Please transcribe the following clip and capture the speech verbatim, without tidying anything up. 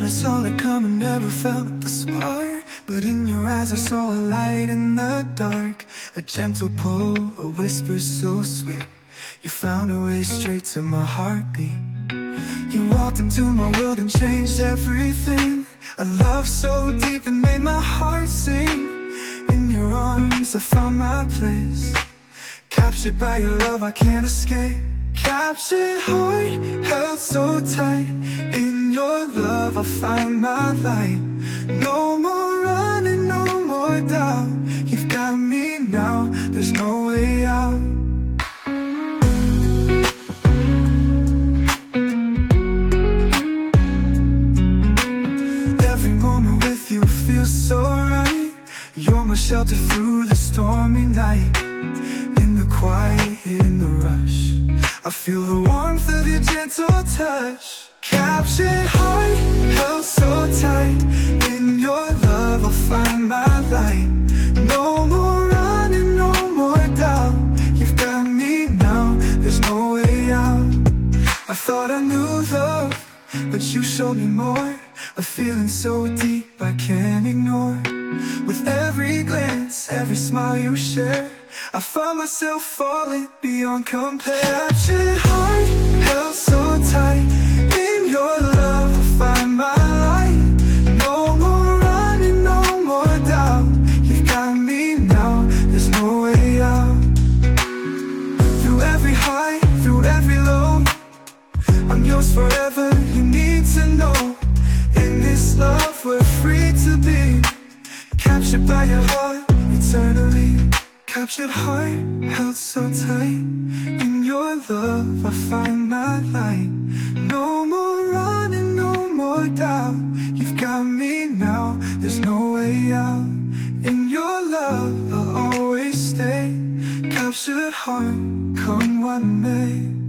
I saw it coming, never felt the spark. But in your eyes I saw a light in the dark, a gentle pull, a whisper so sweet. You found a way straight to my heartbeat. You walked into my world and changed everything. A love so deep it made my heart sing. In your arms I found my place, captured by your love I can't escape. Captured heart, held so tight. In your love I find my light. No more running, no more doubt. You've got me now, there's no way out. Every moment with you feels so right. You're my shelter through the stormy night. In the quiet, in the rush, I feel the warmth of your gentle touch. Captured heart, held so tight. In your love I'll find my light. No more running, no more doubt. You've got me now, there's no way out. I thought I knew love, but you showed me more. A feeling so deep I can't ignore. With every glance, every smile you share, I found myself falling beyond compare. Captured heart, held so tight. In your love I find my light. No more running, no more doubt. You've got me now, there's no way out. Through every high, through every low, I'm yours forever, you need to know. In this love we're free to be, captured by your heart eternally. Captured heart, held so tight. In your love I find my light. No more running, no more doubt. You've got me now, there's no way out. In your love I'll always stay. Captured heart, come what may.